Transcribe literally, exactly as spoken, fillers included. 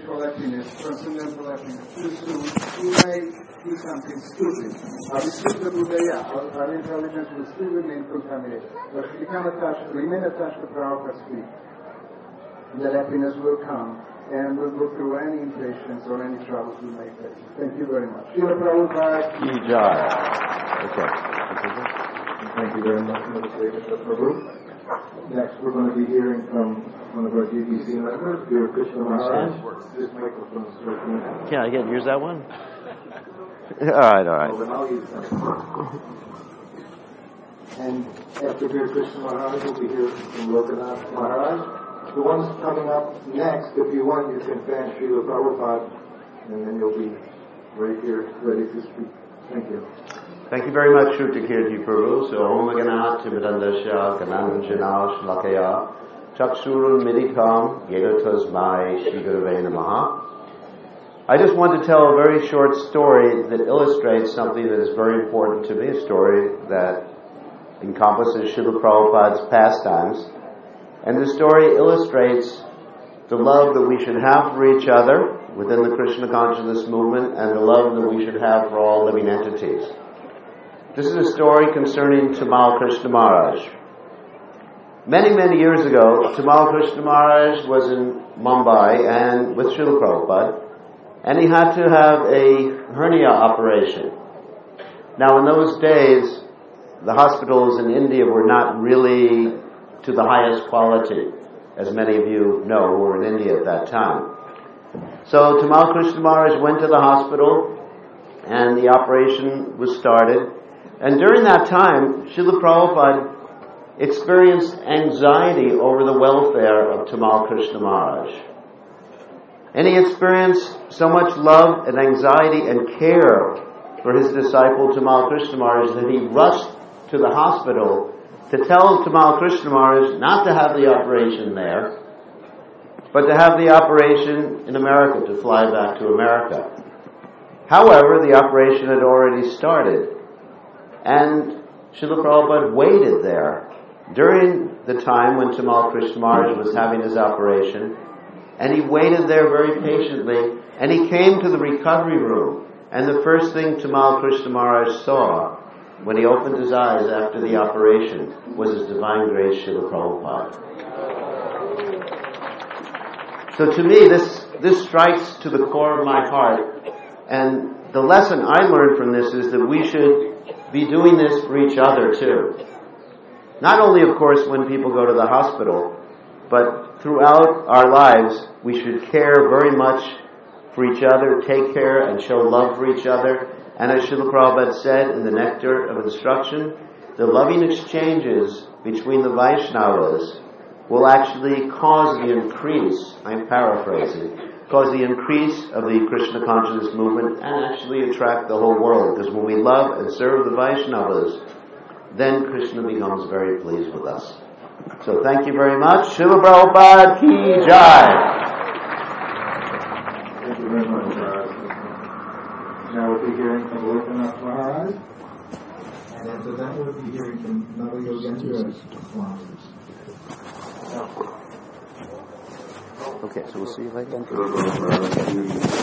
spiritual happiness, transcendental happiness, too soon, we may do something stupid. Our Visuddha Buddhaya, our, our intelligence will still remain contaminated. But if we become attached, remain attached to Prabhupada's feet, that happiness will come, and we'll go through any impatience or any troubles we may face. Thank you very much. Srila Prabhupada. Ki Jai. Okay. Thank you very much, Mister Prabhu. Next, we're going to be hearing from one of our D B C members, dear Krishna Maharaj. This microphone is working. Can I get use that one? All right, all right. Oh, then I'll use that. And after dear Krishna Maharaj, we'll be hearing from Lokanath Maharaj. The ones coming up next, if you want, you can fan Srila Prabhupada, and then you'll be right here ready to speak. Thank you. Thank you very much, Shrutakirti Prabhu. So, Om Ganat Timidandasya Gananjana Shlakaya Chaksurun Midikam Yedatasmai Shri Gurave Namaha. I just want to tell a very short story that illustrates something that is very important to me, a story that encompasses Srila Prabhupada's pastimes. And the story illustrates the love that we should have for each other within the Krishna consciousness movement and the love that we should have for all living entities. This is a story concerning Tamal Krishna Maharaj. Many, many years ago, Tamal Krishna Maharaj was in Mumbai and with Srila Prabhupada, and he had to have a hernia operation. Now, in those days, the hospitals in India were not really to the highest quality, as many of you know who were in India at that time. So Tamal Krishna Maharaj went to the hospital, and the operation was started. And during that time, Srila Prabhupada experienced anxiety over the welfare of Tamal Krishna Maharaj. And he experienced so much love and anxiety and care for his disciple Tamal Krishna Maharaj that he rushed to the hospital to tell Tamal Krishna Maharaj not to have the operation there, but to have the operation in America, to fly back to America. However, the operation had already started. And Srila Prabhupada waited there during the time when Tamal Krishna Maharaj was having his operation, and he waited there very patiently, and he came to the recovery room, and the first thing Tamal Krishna Maharaj saw when he opened his eyes after the operation was His Divine Grace Srila Prabhupada. So to me, this, this strikes to the core of my heart, and the lesson I learned from this is that we should be doing this for each other too. Not only, of course, when people go to the hospital, but throughout our lives, we should care very much for each other, take care and show love for each other. And as Srila Prabhupada said in the Nectar of Instruction, the loving exchanges between the Vaishnavas will actually cause the increase, I'm paraphrasing, cause the increase of the Krishna consciousness movement and actually attract the whole world. Because when we love and serve the Vaishnavas, then Krishna becomes very pleased with us. So thank you very much. Srila Prabhupada Ki Jai. Thank you very much, Maharaj. Now we'll be hearing from Lokanath Maharaj, and after that we'll be hearing from Navayogendra Swami. Okay, so we'll see you later.